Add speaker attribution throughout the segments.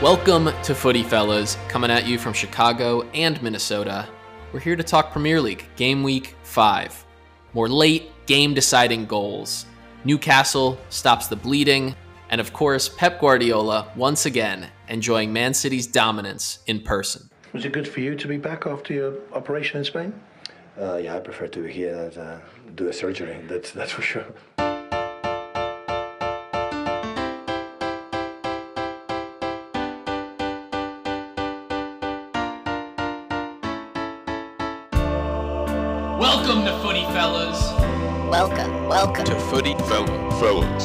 Speaker 1: Welcome to Footy Fellas, coming at you from Chicago and Minnesota. We're here to talk Premier League, Game Week 5. More late, game-deciding goals. Newcastle stops the bleeding. And of course, Pep Guardiola, once again, enjoying Man City's dominance in person.
Speaker 2: Was it good for you to be back after your operation in Spain?
Speaker 3: Yeah, I prefer to be here than do a surgery, that's for sure.
Speaker 1: Welcome to Footy Fellas.
Speaker 4: Welcome
Speaker 5: to Footy Fellas.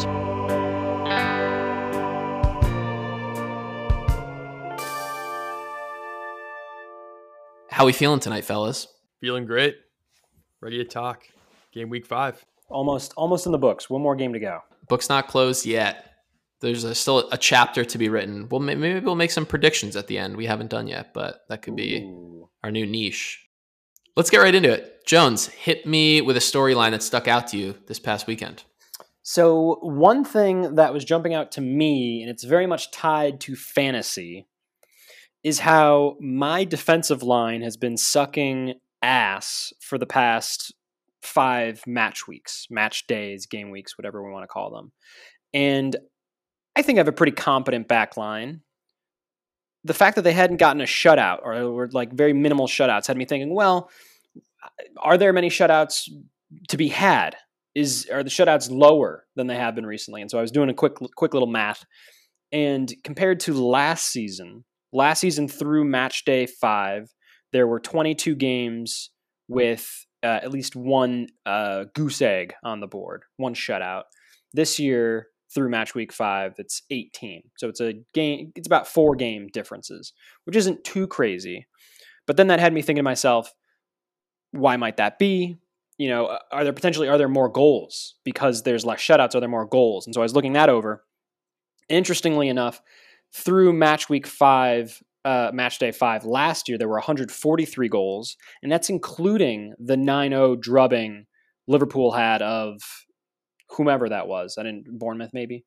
Speaker 1: How we feeling tonight, fellas?
Speaker 6: Feeling great. Ready to talk. Game week 5.
Speaker 7: Almost in the books. One more game to go.
Speaker 1: Book's not closed yet. There's still a chapter to be written. Well, maybe we'll make some predictions at the end. We haven't done yet, but that could be our new niche. Let's get right into it. Jones, hit me with a storyline that stuck out to you this past weekend.
Speaker 7: So one thing that was jumping out to me, and it's very much tied to fantasy, is how my defensive line has been sucking ass for the past 5 match weeks, match days, game weeks, whatever we want to call them. And I think I have a pretty competent back line. The fact that they hadn't gotten a shutout or were like very minimal shutouts had me thinking, well, are there many shutouts to be had? Are the shutouts lower than they have been recently? And so I was doing a quick little math. And compared to last season through match day 5, there were 22 games with at least one goose egg on the board, one shutout. This year, through match week 5, it's 18. So it's about 4 game differences, which isn't too crazy. But then that had me thinking to myself, why might that be? You know, are there more goals? Because there's less shutouts, are there more goals? And so I was looking that over. Interestingly enough, through match week 5, match day 5 last year, there were 143 goals, and that's including the 9-0 drubbing Liverpool had of whomever that was. Bournemouth maybe.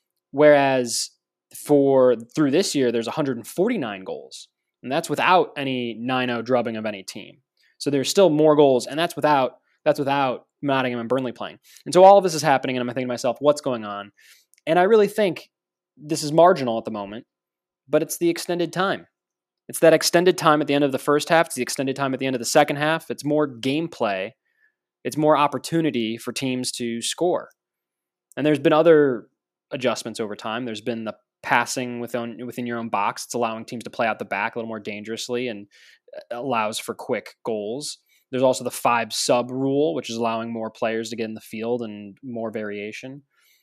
Speaker 7: Whereas through this year, there's 149 goals, and that's without any 9-0 drubbing of any team. So there's still more goals, and that's without Nottingham and Burnley playing. And so all of this is happening, and I'm thinking to myself, what's going on? And I really think this is marginal at the moment, but it's the extended time. It's that extended time at the end of the first half. It's the extended time at the end of the second half. It's more gameplay. It's more opportunity for teams to score. And there's been other adjustments over time. There's been the passing within your own box. It's allowing teams to play out the back a little more dangerously and allows for quick goals. There's also the 5 sub rule, which is allowing more players to get in the field and more variation.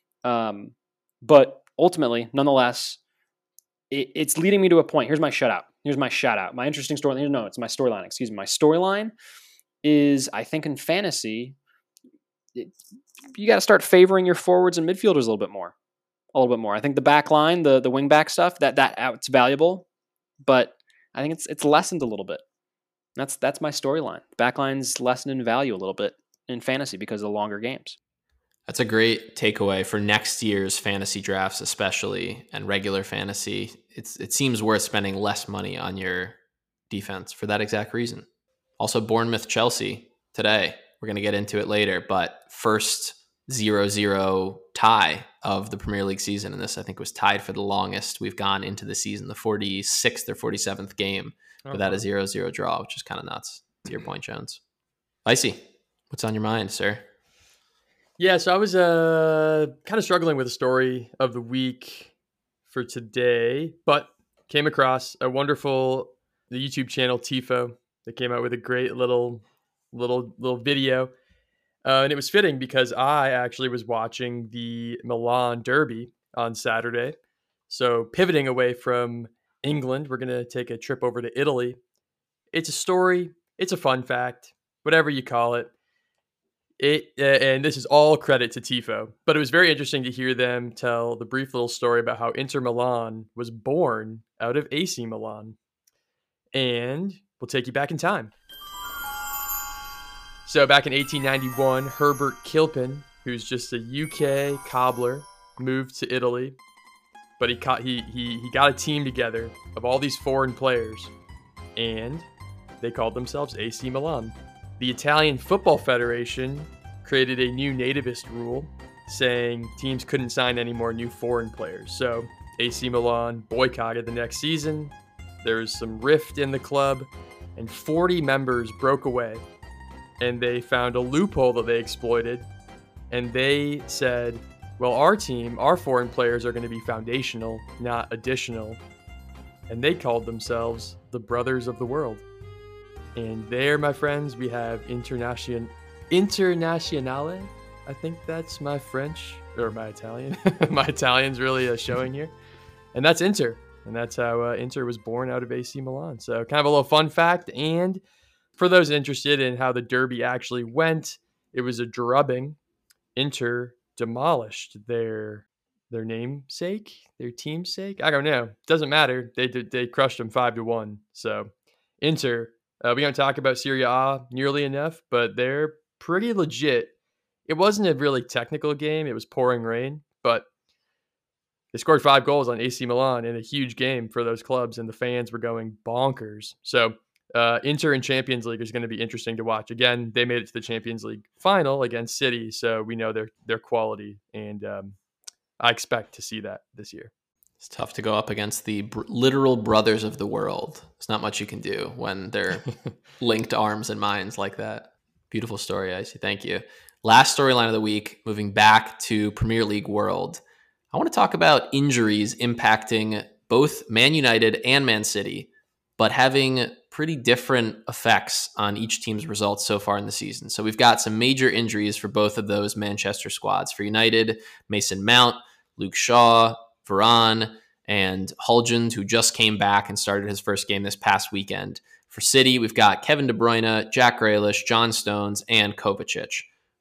Speaker 7: But ultimately, nonetheless, it's leading me to a point. Here's my shutout. My interesting story. No, it's my storyline. Excuse me. My storyline is, I think in fantasy, you got to start favoring your forwards and midfielders a little bit more. I think the back line, the wing back stuff, it's valuable, but I think it's lessened a little bit. That's my storyline. Backline's lessened in value a little bit in fantasy because of the longer games.
Speaker 1: That's a great takeaway for next year's fantasy drafts, especially, and regular fantasy. It seems worth spending less money on your defense for that exact reason. Also, Bournemouth-Chelsea today. We're going to get into it later, but first 0-0 tie of the Premier League season, and this I think was tied for the longest we've gone into the season, the 46th or 47th game without a 0-0 draw, which is kind of nuts. To your point, Jones. Icy, what's on your mind, sir?
Speaker 6: Yeah, so I was kind of struggling with the story of the week for today, but came across the YouTube channel Tifo that came out with a great little video. And it was fitting because I actually was watching the Milan Derby on Saturday. So pivoting away from England, we're going to take a trip over to Italy. It's a story. It's a fun fact, whatever you call it. And this is all credit to Tifo. But it was very interesting to hear them tell the brief little story about how Inter Milan was born out of AC Milan. And we'll take you back in time. So back in 1891, Herbert Kilpin, who's just a UK cobbler, moved to Italy. but he got a team together of all these foreign players, and they called themselves AC Milan. The Italian Football Federation created a new nativist rule saying teams couldn't sign any more new foreign players. So AC Milan boycotted the next season. There was some rift in the club, and 40 members broke away, and they found a loophole that they exploited, and they said, well, our foreign players are going to be foundational, not additional. And they called themselves the Brothers of the World. And there, my friends, we have Internazionale. I think that's my French, or my Italian. My Italian's really showing here. And that's Inter. And that's how Inter was born out of AC Milan. So kind of a little fun fact. And for those interested in how the derby actually went, it was a drubbing. Inter demolished their namesake, their team's sake. I don't know. Doesn't matter. They crushed them 5-1. So Inter, we don't talk about Serie A nearly enough, but they're pretty legit. It wasn't a really technical game. It was pouring rain, but they scored 5 goals on AC Milan in a huge game for those clubs, and the fans were going bonkers. So Inter in Champions League is going to be interesting to watch. Again, they made it to the Champions League final against City, so we know their quality, and I expect to see that this year.
Speaker 1: It's tough to go up against the literal brothers of the world. There's not much you can do when they're linked arms and minds like that. Beautiful story, Icy. Thank you. Last storyline of the week, moving back to Premier League world. I want to talk about injuries impacting both Man United and Man City, but having pretty different effects on each team's results so far in the season. So we've got some major injuries for both of those Manchester squads. For United, Mason Mount, Luke Shaw, Varane, and Hulgund, who just came back and started his first game this past weekend. For City, we've got Kevin De Bruyne, Jack Grealish, John Stones, and Kovacic.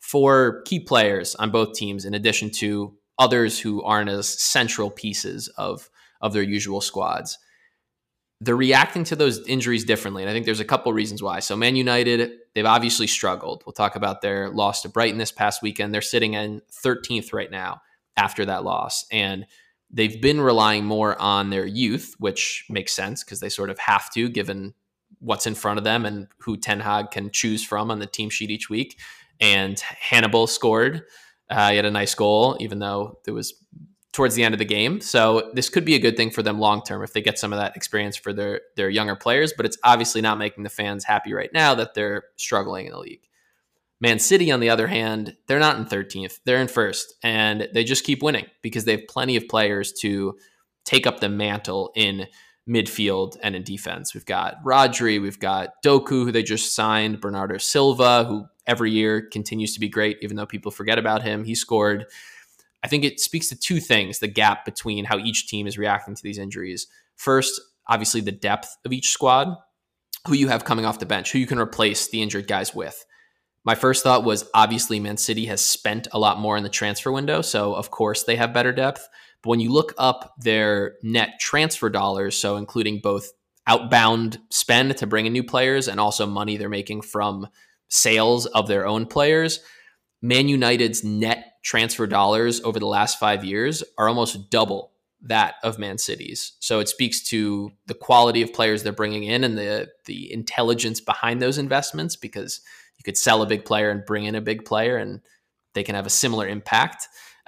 Speaker 1: 4 key players on both teams, in addition to others who aren't as central pieces of their usual squads. They're reacting to those injuries differently, and I think there's a couple reasons why. So Man United, they've obviously struggled. We'll talk about their loss to Brighton this past weekend. They're sitting in 13th right now after that loss, and they've been relying more on their youth, which makes sense because they sort of have to, given what's in front of them and who Ten Hag can choose from on the team sheet each week. And Hannibal scored. He had a nice goal, even though it was towards the end of the game. So this could be a good thing for them long-term if they get some of that experience for their younger players, but it's obviously not making the fans happy right now that they're struggling in the league. Man City, on the other hand, they're not in 13th. They're in first, and they just keep winning because they have plenty of players to take up the mantle in midfield and in defense. We've got Rodri, we've got Doku, who they just signed, Bernardo Silva, who every year continues to be great, even though people forget about him. He scored. I think it speaks to 2 things, the gap between how each team is reacting to these injuries. First, obviously the depth of each squad, who you have coming off the bench, who you can replace the injured guys with. My first thought was obviously Man City has spent a lot more in the transfer window, so of course they have better depth. But when you look up their net transfer dollars, so including both outbound spend to bring in new players and also money they're making from sales of their own players, Man United's net transfer dollars over the last 5 years are almost double that of Man City's. So it speaks to the quality of players they're bringing in and the intelligence behind those investments, because you could sell a big player and bring in a big player and they can have a similar impact.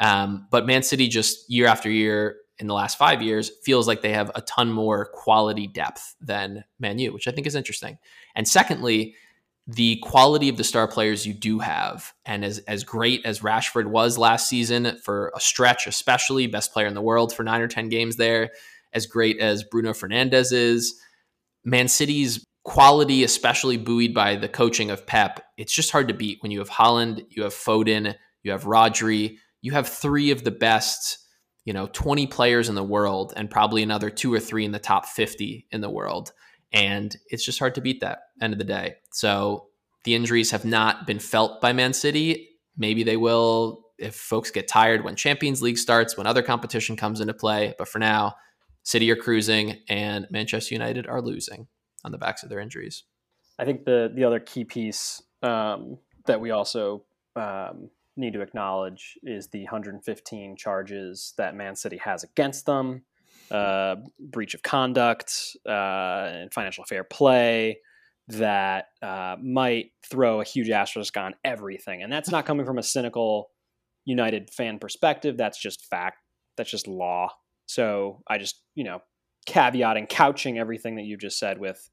Speaker 1: But Man City just year after year in the last 5 years feels like they have a ton more quality depth than Man U, which I think is interesting. And secondly, the quality of the star players you do have, and as great as Rashford was last season for a stretch, especially best player in the world for 9 or 10 games there, as great as Bruno Fernandes is, Man City's quality, especially buoyed by the coaching of Pep, it's just hard to beat when you have Haaland, you have Foden, you have Rodri, you have 3 of the best, 20 players in the world, and probably another 2 or 3 in the top 50 in the world. And it's just hard to beat that end of the day. So the injuries have not been felt by Man City. Maybe they will if folks get tired when Champions League starts, when other competition comes into play. But for now, City are cruising and Manchester United are losing on the backs of their injuries.
Speaker 7: I think the other key piece that we also need to acknowledge is the 115 charges that Man City has against them, breach of conduct, and financial fair play that might throw a huge asterisk on everything. And that's not coming from a cynical United fan perspective. That's just fact. That's just law. So I just, caveating, couching everything that you just said with,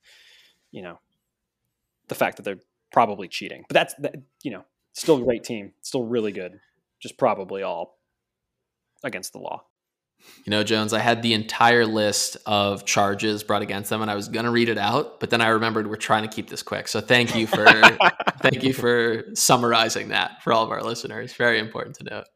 Speaker 7: the fact that they're probably cheating. But that's, still a great team. Still really good. Just probably all against the law.
Speaker 1: Jones, I had the entire list of charges brought against them, and I was going to read it out, but then I remembered we're trying to keep this quick. So thank you for summarizing that for all of our listeners. Very important to note.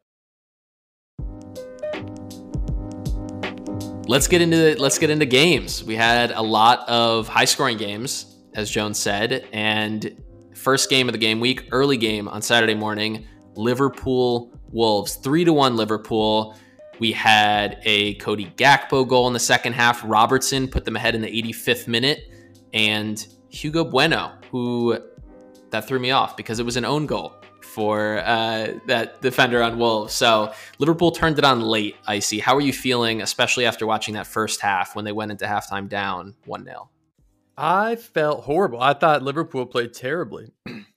Speaker 1: Let's get into games. We had a lot of high-scoring games, as Jones said, and first game of the game week, early game on Saturday morning, Liverpool-Wolves, 3-1 Liverpool. We had a Cody Gakpo goal in the second half. Robertson put them ahead in the 85th minute. And Hugo Bueno, that threw me off because it was an own goal for that defender on Wolves. So Liverpool turned it on late, Icy. How are you feeling, especially after watching that first half when they went into halftime down 1-0?
Speaker 6: I felt horrible. I thought Liverpool played terribly.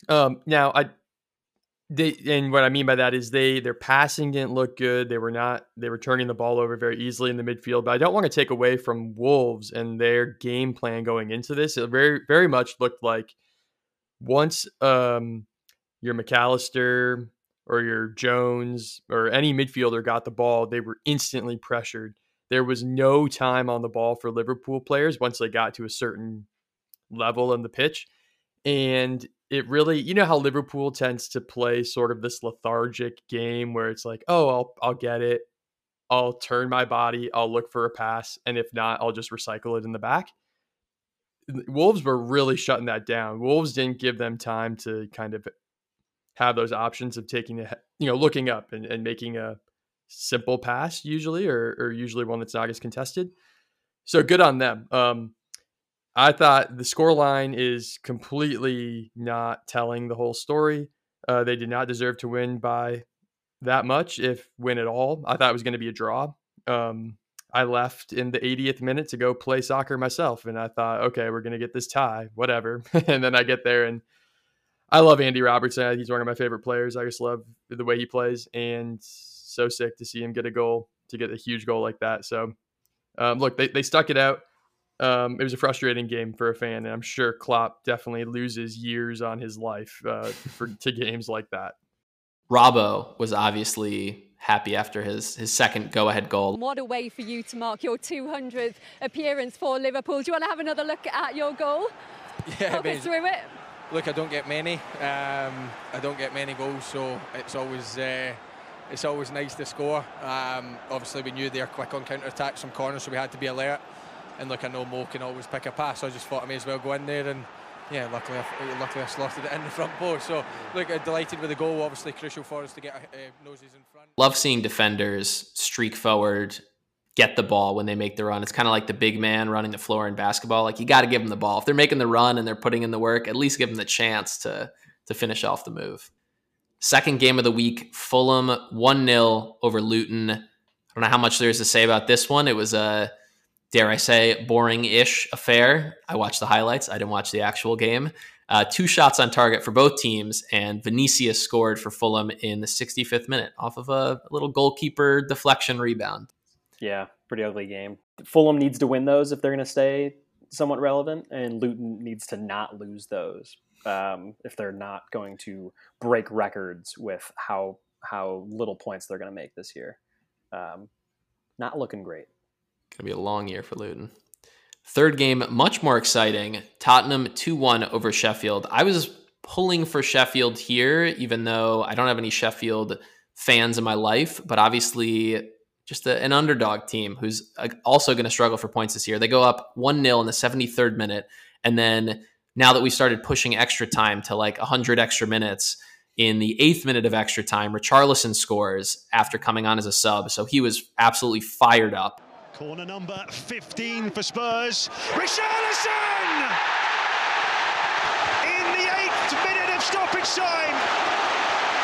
Speaker 6: And what I mean by that is their passing didn't look good. They were turning the ball over very easily in the midfield, but I don't want to take away from Wolves and their game plan going into this. It very, very much looked like once your McAllister or your Jones or any midfielder got the ball, they were instantly pressured. There was no time on the ball for Liverpool players once they got to a certain level in the pitch. And it really, how Liverpool tends to play sort of this lethargic game where it's like, oh, I'll get it. I'll turn my body. I'll look for a pass. And if not, I'll just recycle it in the back. Wolves were really shutting that down. Wolves didn't give them time to kind of have those options of taking looking up and making a simple pass usually, or usually one that's not as contested. So good on them. I thought the scoreline is completely not telling the whole story. They did not deserve to win by that much, if win at all. I thought it was going to be a draw. I left in the 80th minute to go play soccer myself, and I thought, okay, we're going to get this tie, whatever. And then I get there, and I love Andy Robertson. He's one of my favorite players. I just love the way he plays, and so sick to see him get a goal, to get a huge goal like that. So, look, they stuck it out. It was a frustrating game for a fan, and I'm sure Klopp definitely loses years on his life to games like that.
Speaker 1: Robbo was obviously happy after his second go-ahead goal.
Speaker 8: What a way for you to mark your 200th appearance for Liverpool. Do you want to have another look at your goal?
Speaker 9: Yeah,
Speaker 8: Talk us through it.
Speaker 9: Look, I don't get many. I don't get many goals, so it's always nice to score. Obviously, we knew they were quick on counter-attacks from corners, so we had to be alert. And look, I know Mo can always pick a pass, so I just thought I may as well go in there. And yeah, luckily I slotted it in the front post. So look, I'm delighted with the goal. Obviously, crucial for us to get noses in front.
Speaker 1: Love seeing defenders streak forward, get the ball when they make the run. It's kind of like the big man running the floor in basketball. Like, you got to give them the ball. If they're making the run and they're putting in the work, at least give them the chance to finish off the move. Second game of the week, Fulham 1-0 over Luton. I don't know how much there is to say about this one. It was a, dare I say, boring-ish affair. I watched the highlights. I didn't watch the actual game. 2 shots on target for both teams, and Vinicius scored for Fulham in the 65th minute off of a little goalkeeper deflection rebound.
Speaker 7: Yeah, pretty ugly game. Fulham needs to win those if they're going to stay somewhat relevant, and Luton needs to not lose those if they're not going to break records with how little points they're going to make this year. Not looking great.
Speaker 1: Going to be a long year for Luton. Third game, much more exciting. Tottenham 2-1 over Sheffield. I was pulling for Sheffield here, even though I don't have any Sheffield fans in my life, but obviously just an underdog team who's also going to struggle for points this year. They go up 1-0 in the 73rd minute, and then now that we started pushing extra time to like 100 extra minutes, in the 8th minute of extra time, Richarlison scores after coming on as a sub, so he was absolutely fired up.
Speaker 10: Corner number 15 for Spurs. Richarlison! In the 8th minute of stoppage time.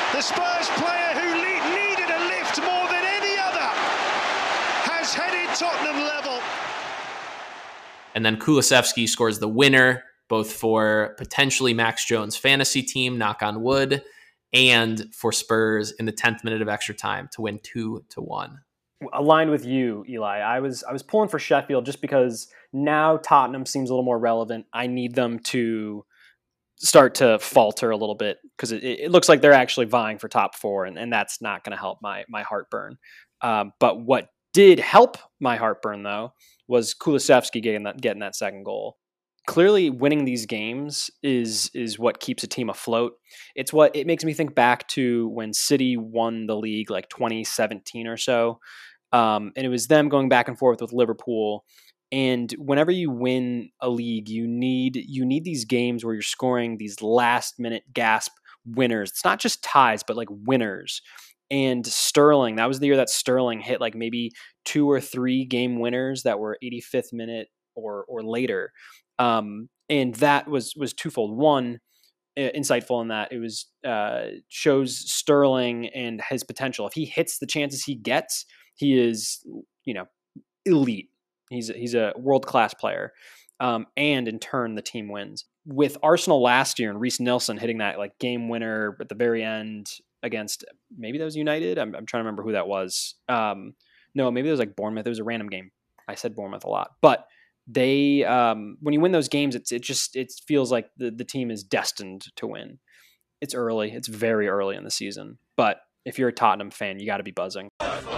Speaker 10: The Spurs player who needed a lift more than any other has headed Tottenham level.
Speaker 1: And then Kulusevski scores the winner, both for potentially Max Jones' fantasy team, knock on wood, and for Spurs in the 10th minute of extra time to win 2-1.
Speaker 7: Aligned with you, Eli. I was pulling for Sheffield just because now Tottenham seems a little more relevant. I need them to start to falter a little bit because it looks like they're actually vying for top four, and that's not going to help my heartburn. But what did help my heartburn, though, was Kulusevski getting that second goal. Clearly, winning these games is what keeps a team afloat. It makes me think back to when City won the league, like 2017 or so, and it was them going back and forth with Liverpool. And whenever you win a league, you need these games where you're scoring these last minute gasp winners. It's not just ties, but like winners. And Sterling, that was the year that Sterling hit like maybe 2 or 3 game winners that were 85th minute or later. And that was twofold. One, insightful in that it was shows Sterling and his potential. If he hits the chances he gets, he is, elite. He's a world-class player. And in turn, the team wins. With Arsenal last year and Reece Nelson hitting that like game winner at the very end against, maybe that was United. I'm trying to remember who that was. No, maybe it was like Bournemouth. It was a random game. I said Bournemouth a lot, but they when you win those games, it feels like the team is destined to win. It's early. It's very early in the season, but if you're a Tottenham fan, you got to be buzzing.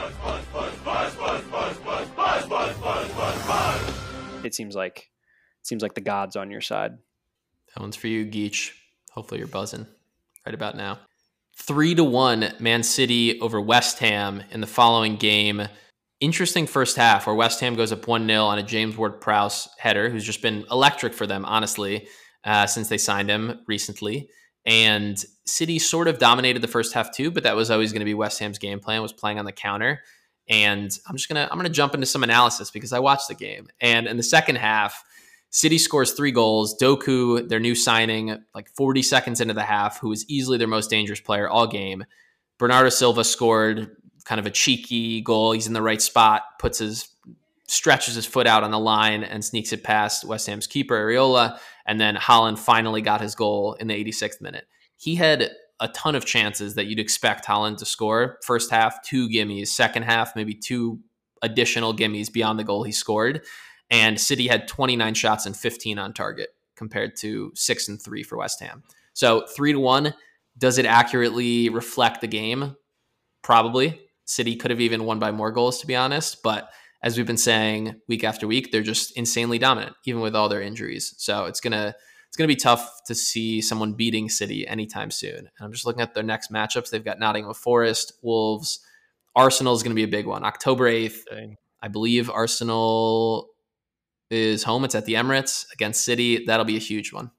Speaker 7: It seems like the gods on your side.
Speaker 1: That one's for you, Geach. Hopefully you're buzzing right about now. 3-1 Man City over West Ham in the following game. Interesting first half where West Ham goes up 1-0 on a James Ward-Prowse header, who's just been electric for them, honestly, since they signed him recently. And City sort of dominated the first half too, but that was always going to be West Ham's game plan, was playing on the counter. And I'm gonna jump into some analysis because I watched the game. And in the second half, City scores 3 goals. Doku, their new signing, like 40 seconds into the half, who was easily their most dangerous player all game. Bernardo Silva scored kind of a cheeky goal. He's in the right spot, stretches his foot out on the line and sneaks it past West Ham's keeper, Areola. And then Haaland finally got his goal in the 86th minute. He had a ton of chances that you'd expect Haaland to score. First half, 2 gimmies. Second half, maybe 2 additional gimmies beyond the goal he scored. And City had 29 shots and 15 on target compared to 6 and 3 for West Ham. So 3-1, does it accurately reflect the game? Probably. City could have even won by more goals, to be honest. But as we've been saying week after week, they're just insanely dominant, even with all their injuries. So it's gonna be tough to see someone beating City anytime soon. And I'm just looking at their next matchups. They've got Nottingham Forest, Wolves. Arsenal is going to be a big one. October 8th, I believe Arsenal is home. It's at the Emirates against City. That'll be a huge one.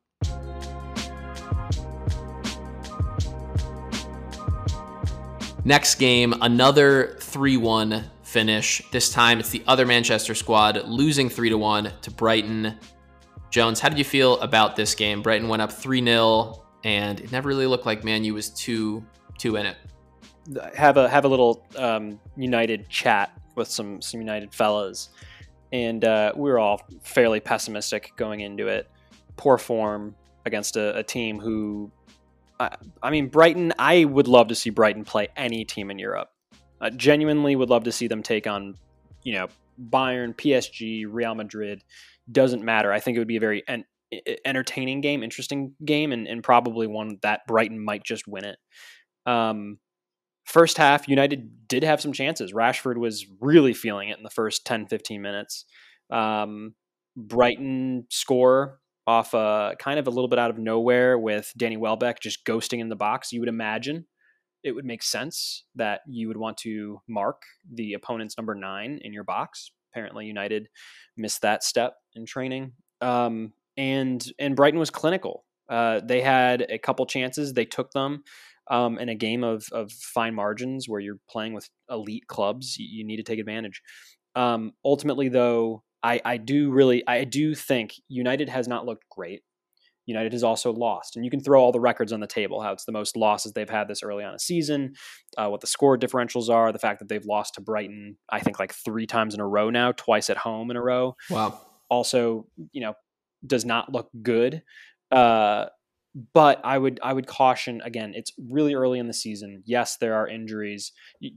Speaker 1: Next game, another 3-1 finish. This time it's the other Manchester squad losing 3-1 to Brighton. Jones, how did you feel about this game? Brighton went up 3-0 and it never really looked like Man U was too in it.
Speaker 7: Have a little United chat with some United fellas, and we were all fairly pessimistic going into it. Poor form against a team who, Brighton. I would love to see Brighton play any team in Europe. Genuinely would love to see them take on, Bayern, PSG, Real Madrid. Doesn't matter. I think it would be a very entertaining game, interesting game, and probably one that Brighton might just win it. First half, United did have some chances. Rashford was really feeling it in the first 10, 15 minutes. Brighton score off kind of a little bit out of nowhere with Danny Welbeck just ghosting in the box. You would imagine it would make sense that you would want to mark the opponent's number 9 in your box. Apparently United missed that step in training. And Brighton was clinical. They had a couple chances. They took them. In a game of fine margins where you're playing with elite clubs, you need to take advantage. Ultimately, though, I do think United has not looked great. United has also lost. And you can throw all the records on the table, how it's the most losses they've had this early on a season, what the score differentials are, the fact that they've lost to Brighton, I think like 3 times in a row now, twice at home in a row.
Speaker 1: Wow.
Speaker 7: Also, does not look good. But I would caution, again, it's really early in the season. Yes, there are injuries.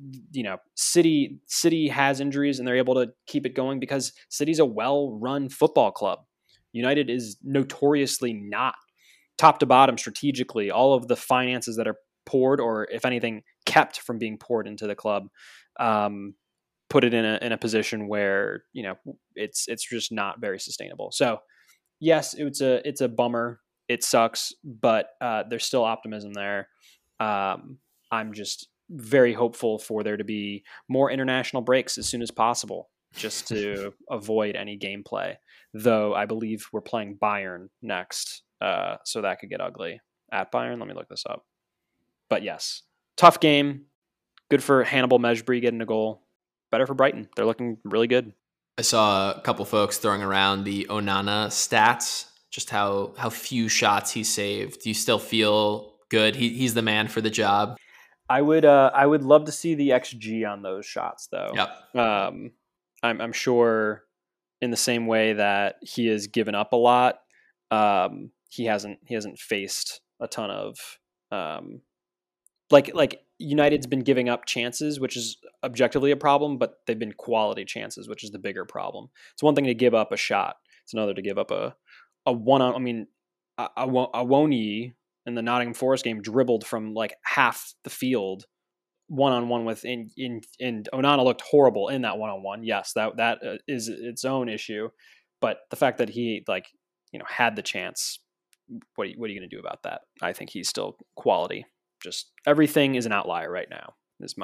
Speaker 7: City has injuries and they're able to keep it going because City's a well-run football club. United is notoriously not, top to bottom strategically. All of the finances that are poured, or if anything, kept from being poured into the club, put it in a position where it's just not very sustainable. So yes, it's a bummer. It sucks, but there's still optimism there. I'm just very hopeful for there to be more international breaks as soon as possible, just to avoid any gameplay. Though I believe we're playing Bayern next, so that could get ugly at Bayern. Let me look this up. But yes, tough game. Good for Hannibal Mejbri getting a goal. Better for Brighton. They're looking really good.
Speaker 1: I saw a couple folks throwing around the Onana stats, just how few shots he saved. Do you still feel good? He's the man for the job.
Speaker 7: I would love to see the XG on those shots, though.
Speaker 1: Yep.
Speaker 7: I'm sure in the same way that he has given up a lot, he hasn't faced a ton of like United's been giving up chances, which is objectively a problem, but they've been quality chances, which is the bigger problem. It's one thing to give up a shot. It's another to give up a one-on. I mean, Awoniyi in the Nottingham Forest game dribbled from like half the field one-on-one with and Onana looked horrible in that one-on-one. Yes, that is its own issue, but the fact that he had the chance, what are you going to do about that? I think he's still quality. Just everything is an outlier right now is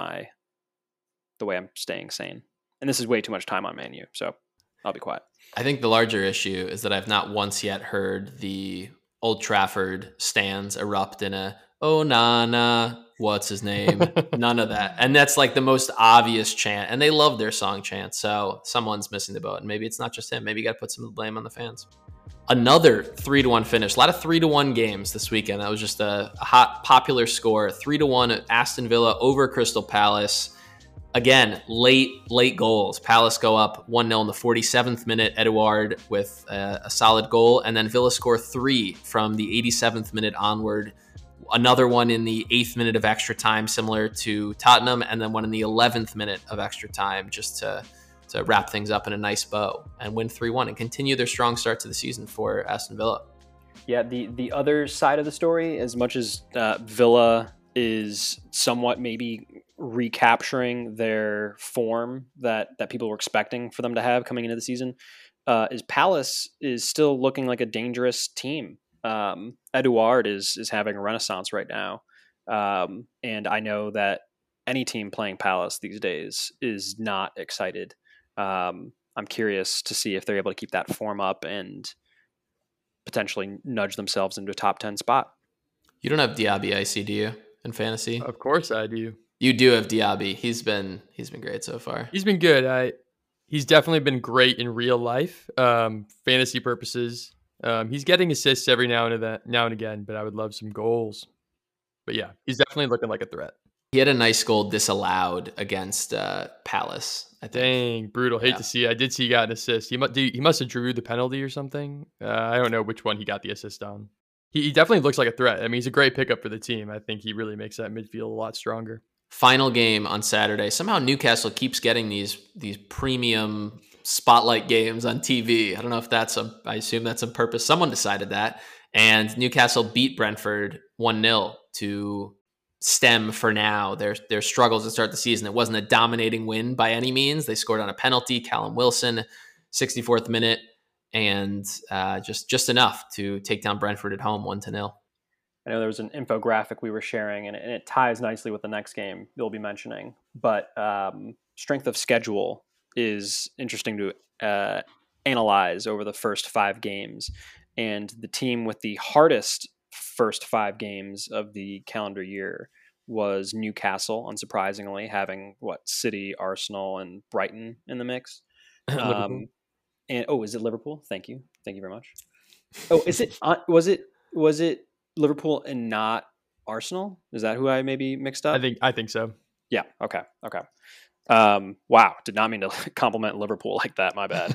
Speaker 7: the way I'm staying sane. And this is way too much time on Man U, so I'll be quiet.
Speaker 1: I think the larger issue is that I've not once yet heard the Old Trafford stands erupt in a "Oh Nana, what's his name?" None of that, and that's like the most obvious chant. And they love their song chant, so someone's missing the boat. And maybe it's not just him. Maybe you got to put some of the blame on the fans. Another 3-1 finish. A lot of 3-1 games this weekend. That was just a hot, popular score. 3-1 Aston Villa over Crystal Palace. Again, late goals. Palace go up 1-0 in the 47th minute. Edouard with a solid goal. And then Villa score 3 from the 87th minute onward. Another one in the 8th minute of extra time, similar to Tottenham. And then one in the 11th minute of extra time, just to wrap things up in a nice bow and win 3-1 and continue their strong start to the season for Aston Villa.
Speaker 7: Yeah, the other side of the story, as much as Villa is somewhat maybe recapturing their form that people were expecting for them to have coming into the season, is Palace is still looking like a dangerous team. Edouard is having a renaissance right now. And I know that any team playing Palace these days is not excited. I'm curious to see if they're able to keep that form up and potentially nudge themselves into a top 10 spot.
Speaker 1: You don't have Diaby IC, do you, in fantasy?
Speaker 6: Of course I do.
Speaker 1: You do have Diaby. He's been great so far.
Speaker 6: He's been good. He's definitely been great in real life, fantasy purposes. He's getting assists every now and again, but I would love some goals. But yeah, he's definitely looking like a threat.
Speaker 1: He had a nice goal disallowed against Palace, I think.
Speaker 6: Dang, brutal. Hate to see it. I did see he got an assist. He must have drew the penalty or something. I don't know which one he got the assist on. He definitely looks like a threat. I mean, he's a great pickup for the team. I think he really makes that midfield a lot stronger.
Speaker 1: Final game on Saturday. Somehow Newcastle keeps getting these premium spotlight games on TV. I don't know if I assume that's on purpose. Someone decided that. And Newcastle beat Brentford 1-0 to stem for now their struggles to start the season. It wasn't a dominating win by any means. They scored on a penalty, Callum Wilson, 64th minute, and just enough to take down Brentford at home 1-0.
Speaker 7: I know there was an infographic we were sharing, and it ties nicely with the next game you'll be mentioning. But strength of schedule is interesting to analyze over the first 5 games. And the team with the hardest first 5 games of the calendar year was Newcastle, unsurprisingly, having City, Arsenal, and Brighton in the mix.
Speaker 6: Liverpool.
Speaker 7: Is it Liverpool? Thank you very much. Oh, is it? Was it Liverpool and not Arsenal? Is that who I maybe mixed up?
Speaker 6: I think so.
Speaker 7: Yeah. Okay. Wow. Did not mean to compliment Liverpool like that. My bad.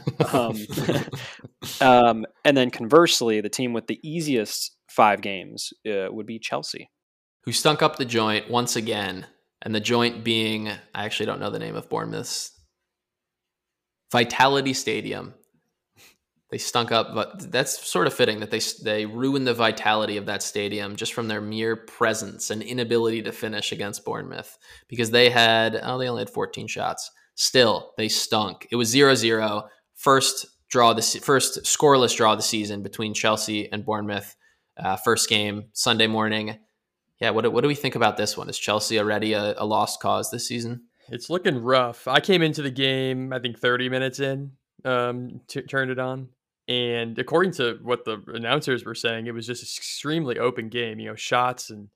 Speaker 7: And then conversely, the team with the easiest 5 games would be Chelsea,
Speaker 1: who stunk up the joint once again. And the joint being, I actually don't know the name of Bournemouth's Vitality Stadium. They stunk up, but that's sort of fitting that they ruined the vitality of that stadium just from their mere presence and inability to finish against Bournemouth, because they only had 14 shots. Still, they stunk. It was 0-0. First scoreless draw of the season between Chelsea and Bournemouth. First game, Sunday morning. Yeah, what do we think about this one? Is Chelsea already a lost cause this season?
Speaker 6: It's looking rough. I came into the game, I think 30 minutes in, turned it on. And according to what the announcers were saying, it was just an extremely open game, shots and,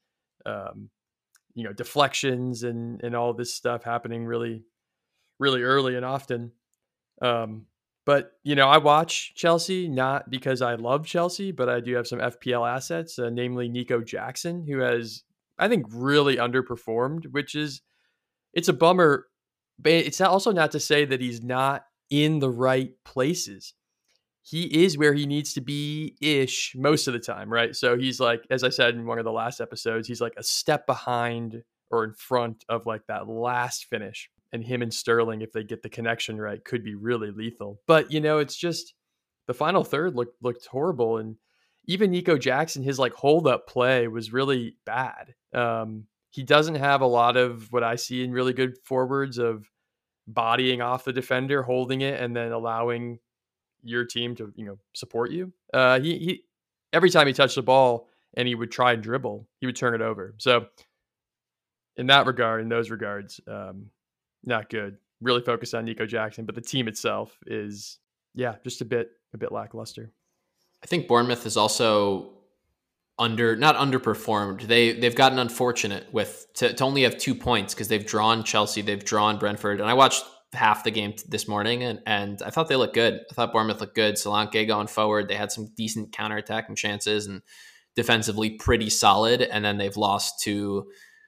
Speaker 6: deflections and all this stuff happening really, really early and often. But, I watch Chelsea not because I love Chelsea, but I do have some FPL assets, namely Nico Jackson, who has, I think, really underperformed, it's a bummer. But it's also not to say that he's not in the right places. He is where he needs to be-ish most of the time, right? So he's like, as I said in one of the last episodes, he's like a step behind or in front of like that last finish. And him and Sterling, if they get the connection right, could be really lethal. But, it's just the final third looked horrible. And even Nico Jackson, his like hold-up play was really bad. He doesn't have a lot of what I see in really good forwards of bodying off the defender, holding it, and then allowing your team to support you. He every time he touched the ball and he would try and dribble, he would turn it over. So in those regards, not good. Really focused on Nico Jackson, but the team itself is just a bit lackluster.
Speaker 1: I think Bournemouth is also not underperformed. They've gotten unfortunate to only have 2 points because they've drawn Chelsea, they've drawn Brentford, and I watched half the game this morning, and I thought they looked good. I thought Bournemouth looked good. Solanke going forward, they had some decent counterattacking chances, and defensively pretty solid. And then they've lost to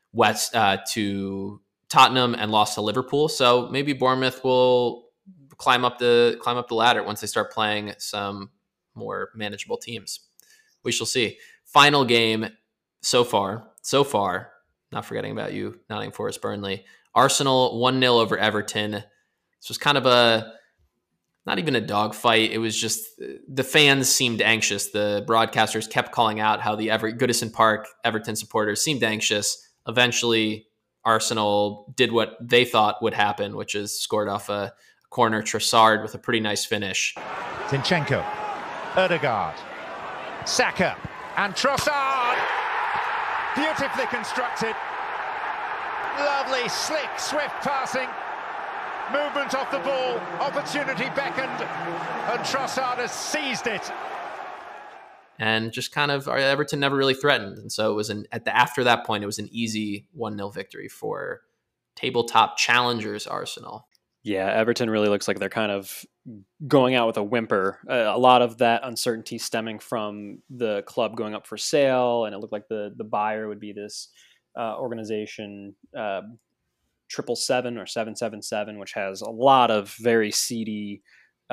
Speaker 1: Tottenham and lost to Liverpool. So maybe Bournemouth will climb up the ladder once they start playing some more manageable teams. We shall see. Final game so far. Not forgetting about you, Nottingham Forest, Burnley. Arsenal 1-0 over Everton. This was kind of not even a dogfight. It was just the fans seemed anxious. The broadcasters kept calling out how the Goodison Park Everton supporters seemed anxious. Eventually, Arsenal did what they thought would happen, which is scored off a corner. Trossard with a pretty nice finish.
Speaker 10: Zinchenko, Ødegaard, Saka, and Trossard. Beautifully constructed. Lovely, slick, swift passing. Movement off the ball. Opportunity beckoned. And Trossard has seized it.
Speaker 1: And just kind of Everton never really threatened. And so it was after that point, it was an easy 1-0 victory for tabletop challengers Arsenal.
Speaker 7: Yeah, Everton really looks like they're kind of going out with a whimper. A lot of that uncertainty stemming from the club going up for sale, and it looked like the buyer would be this organization 777 or 777, which has a lot of very seedy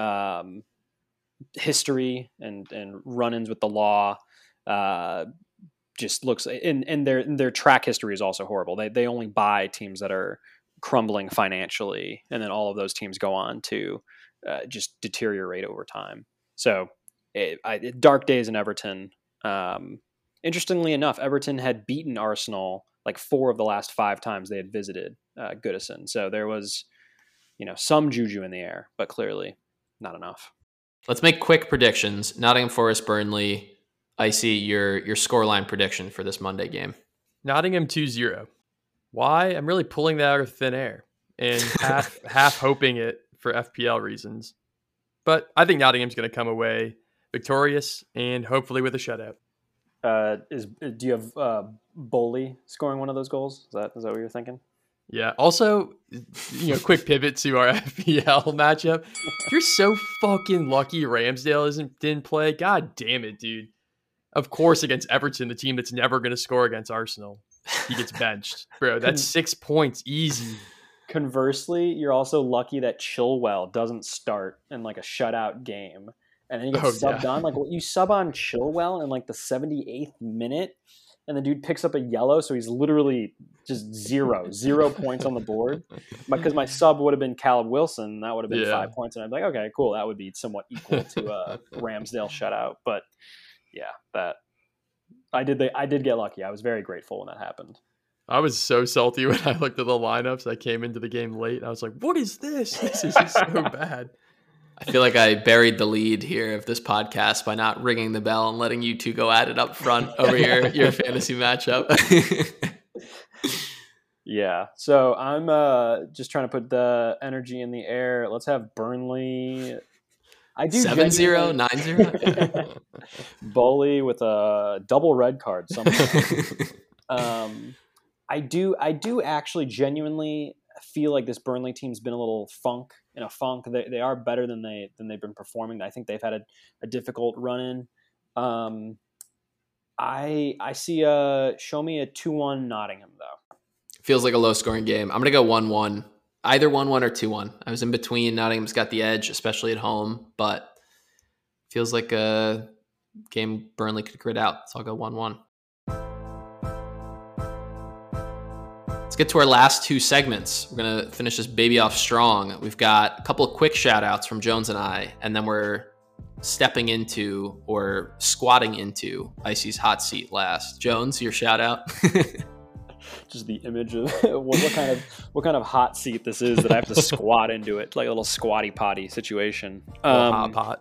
Speaker 7: history and run-ins with the law. Just looks, and their track history is also horrible. They only buy teams that are crumbling financially, and then all of those teams go on to just deteriorate over time. So dark days in Everton. Interestingly enough, Everton had beaten Arsenal like 4 of the last 5 times they had visited Goodison. So there was, some juju in the air, but clearly not enough.
Speaker 1: Let's make quick predictions. Nottingham Forest, Burnley. Icy, your scoreline prediction for this Monday game.
Speaker 6: Nottingham 2-0. Why? I'm really pulling that out of thin air and half hoping it for FPL reasons. But I think Nottingham's going to come away victorious and hopefully with a shutout.
Speaker 7: Do you have Bowley scoring one of those goals? Is that what you're thinking?
Speaker 6: Yeah. Also, quick pivot to our FPL matchup. You're so fucking lucky Ramsdale didn't play. God damn it, dude. Of course, against Everton, the team that's never going to score against Arsenal, he gets benched. Bro, that's 6 points. Easy.
Speaker 7: Conversely, you're also lucky that Chilwell doesn't start in like a shutout game. And then he gets subbed on. Like, you sub on Chilwell in like the 78th minute, and the dude picks up a yellow, so he's literally just zero points on the board. Because my sub would have been Callum Wilson, that would have been 5 points, and I'd be like, okay, cool, that would be somewhat equal to a Ramsdale shutout. But yeah, that I did get lucky. I was very grateful when that happened.
Speaker 6: I was so salty when I looked at the lineups. I came into the game late. I was like, what is this? This is so bad.
Speaker 1: I feel like I buried the lead here of this podcast by not ringing the bell and letting you two go at it up front over your fantasy matchup.
Speaker 7: Yeah. So I'm just trying to put the energy in the air. Let's have Burnley. I do
Speaker 1: 7-0, 9-0.
Speaker 7: Bowley with a double red card somehow. I do actually genuinely feel like this Burnley team's been a little in a funk. They are better than they've been performing. I think they've had a difficult run in. I see show me a 2-1 Nottingham though.
Speaker 1: Feels like a low scoring game. I'm gonna go 1-1. Either 1-1 or 2-1. I was in between. Nottingham's got the edge, especially at home, but feels like a game Burnley could grit out. So I'll go 1-1. Let's get to our last two segments. We're going to finish this baby off strong. We've got a couple of quick shout outs from Jones and I, and then we're stepping into or squatting into Icy's hot seat last. Jones, your shout out.
Speaker 7: Just the image of what kind of hot seat this is that I have to squat into it, like a little squatty potty situation.
Speaker 6: Hot pot.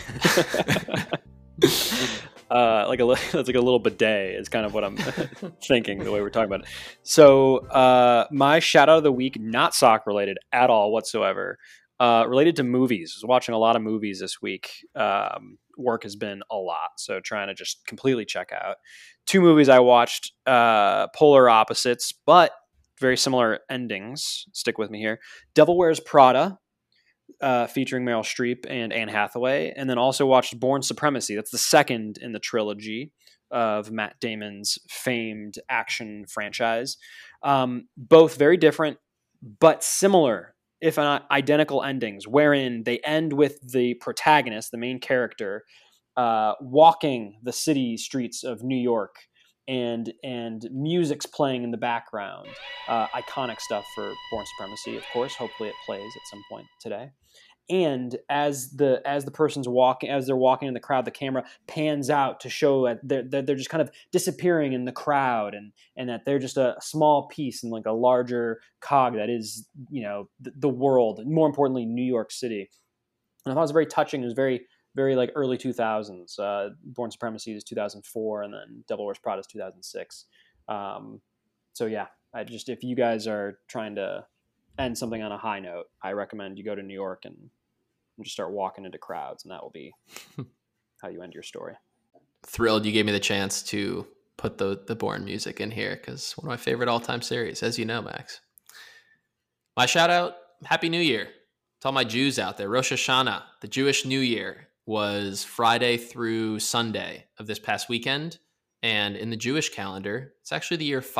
Speaker 7: That's like a little bidet is kind of what I'm thinking the way we're talking about it. So my shout out of the week, not soccer related at all whatsoever, related to movies. I was watching a lot of movies this week. Work has been a lot, so trying to just completely check out. 2 movies I watched, polar opposites, but very similar endings. Stick with me here. Devil Wears Prada, featuring Meryl Streep and Anne Hathaway, and then also watched Bourne Supremacy. That's the second in the trilogy of Matt Damon's famed action franchise. Both very different, but similar, if not identical endings, wherein they end with the protagonist, the main character, walking the city streets of New York, and music's playing in the background. Iconic stuff for Bourne Supremacy, of course. Hopefully it plays at some point today. And as the person's walking, as they're walking in the crowd, the camera pans out to show that they're just kind of disappearing in the crowd, and that they're just a small piece in like a larger cog that is, the world. More importantly, New York City. And I thought it was very touching. It was very, very like early 2000s. Bourne Supremacy is 2004, and then Devil Wears Prada is 2006. So yeah, if you guys are trying to end something on a high note, I recommend you go to New York and just start walking into crowds, and that will be how you end your story.
Speaker 1: Thrilled you gave me the chance to put the Bourne music in here, because one of my favorite all-time series, as you know, Max. My shout out, Happy New Year to all my Jews out there. Rosh Hashanah, the Jewish New Year, was Friday through Sunday of this past weekend, and in the Jewish calendar, it's actually the year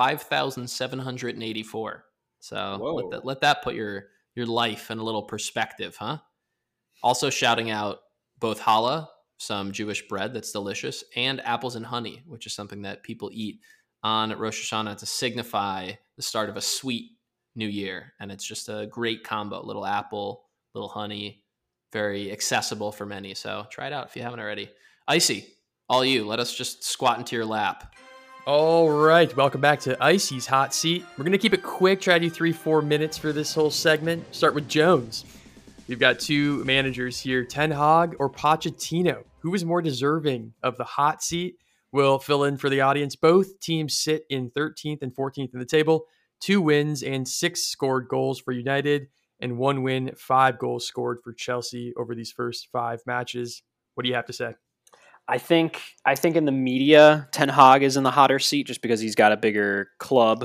Speaker 1: 5784. So let that put your life in a little perspective, huh? Also shouting out both challah, some Jewish bread that's delicious, and apples and honey, which is something that people eat on Rosh Hashanah to signify the start of a sweet new year. And it's just a great combo. Little apple, little honey, very accessible for many. So try it out if you haven't already. Icy, all you. Let us just squat into your lap.
Speaker 6: All right, welcome back to Icy's Hot Seat. We're going to keep it quick, try to do 3-4 minutes for this whole segment. Start with Jones. We've got 2 managers here, Ten Hag or Pochettino. Who is more deserving of the hot seat? We'll fill in for the audience. Both teams sit in 13th and 14th in the table. 2 wins and 6 scored goals for United, and 1 win, 5 goals scored for Chelsea over these first 5 matches. What do you have to say?
Speaker 7: I think in the media, Ten Hag is in the hotter seat just because he's got a bigger club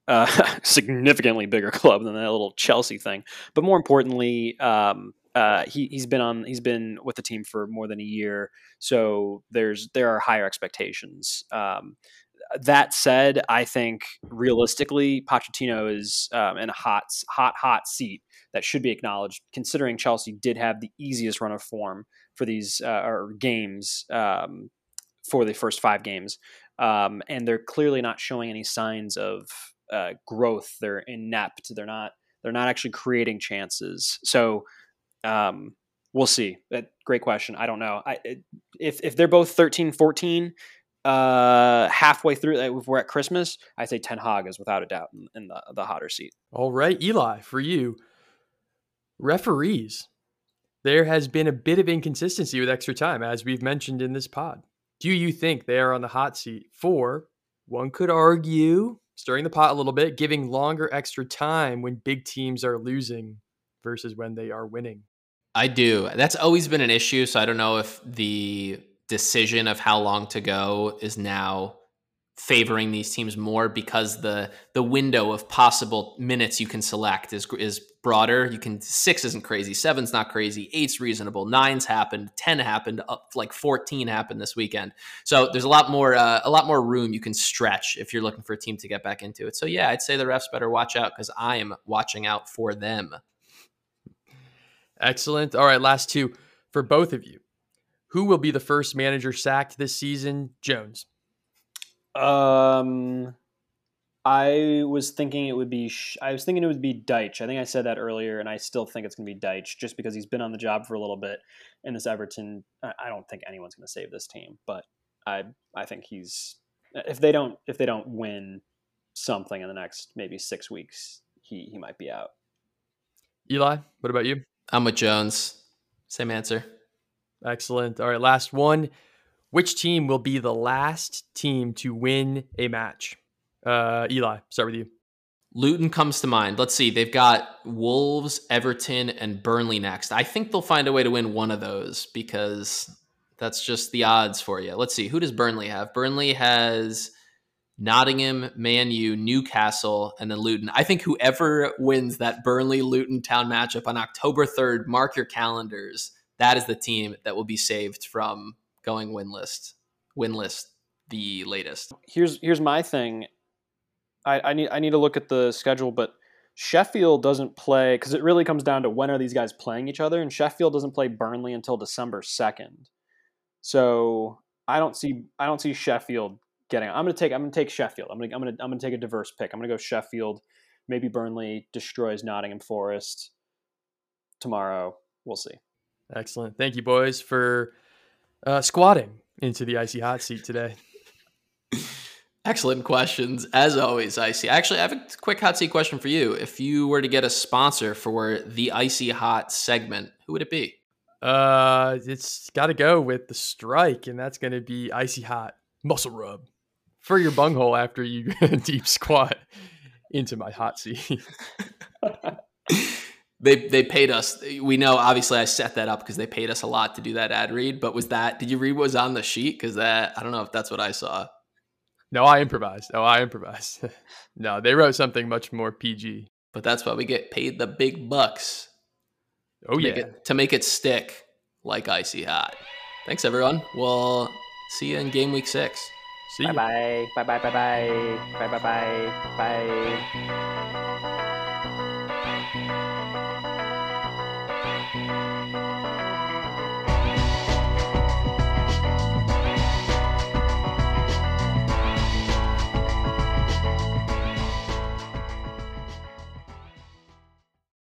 Speaker 7: significantly bigger club than that little Chelsea thing. But more importantly, he's been with the team for more than a year, so there are higher expectations. That said, I think realistically, Pochettino is in a hot seat that should be acknowledged, considering Chelsea did have the easiest run of form for these games for the first 5 games, and they're clearly not showing any signs of growth. They're inept. They're not actually creating chances. So we'll see. Great question. I don't know. If they're both 13-14. Halfway through, if we're at Christmas, I say Ten Hag is without a doubt in the hotter seat.
Speaker 6: All right, Eli, for you, referees. There has been a bit of inconsistency with extra time, as we've mentioned in this pod. Do you think they are on the hot seat for, one could argue, stirring the pot a little bit, giving longer extra time when big teams are losing versus when they are winning?
Speaker 1: I do. That's always been an issue, so I don't know if the decision of how long to go is now favoring these teams more because the window of possible minutes you can select is broader. 6 isn't crazy, 7's not crazy, 8's reasonable, 9's happened, 10 happened, up like 14 happened this weekend. So there's a lot more room you can stretch if you're looking for a team to get back into it. So yeah, I'd say the refs better watch out because I am watching out for them.
Speaker 6: Excellent. All right, last 2 for both of you. Who will be the first manager sacked this season? Jones.
Speaker 7: I was thinking it would be Deitch. I think I said that earlier, and I still think it's going to be Deitch, just because he's been on the job for a little bit. And this Everton, I don't think anyone's going to save this team, but I think if they don't win something in the next maybe 6 weeks, he might be out.
Speaker 6: Eli, what about you?
Speaker 1: I'm with Jones. Same answer.
Speaker 6: Excellent. All right, last one. Which team will be the last team to win a match? Eli, start with you.
Speaker 1: Luton comes to mind. Let's see. They've got Wolves, Everton, and Burnley next. I think they'll find a way to win one of those because that's just the odds for you. Let's see. Who does Burnley have? Burnley has Nottingham, Man U, Newcastle, and then Luton. I think whoever wins that Burnley-Luton Town matchup on October 3rd, mark your calendars. That is the team that will be saved from going winless the latest.
Speaker 7: Here's my thing. I need to look at the schedule, but Sheffield doesn't play because it really comes down to when are these guys playing each other, and Sheffield doesn't play Burnley until December 2nd. So I don't see Sheffield getting. I'm gonna take Sheffield. I'm gonna take a diverse pick. I'm gonna go Sheffield. Maybe Burnley destroys Nottingham Forest tomorrow. We'll see.
Speaker 6: Excellent. Thank you, boys, for squatting into the Icy Hot Seat today.
Speaker 1: Excellent questions, as always, Icy. Actually, I have a quick hot seat question for you. If you were to get a sponsor for the Icy Hot segment, who would it be?
Speaker 6: It's got to go with the strike, and that's going to be Icy Hot Muscle Rub for your bunghole after you deep squat into my hot seat.
Speaker 1: They paid us. We know, obviously, I set that up because they paid us a lot to do that ad read. But did you read what was on the sheet? Because I don't know if that's what I saw.
Speaker 6: No, I improvised. No, they wrote something much more PG.
Speaker 1: But that's why we get paid the big bucks.
Speaker 6: Oh,
Speaker 1: To make it stick like Icy Hot. Thanks, everyone. We'll see you in game week 6.
Speaker 6: See you.
Speaker 7: Bye-bye. Bye-bye. Bye-bye. Bye-bye. Bye.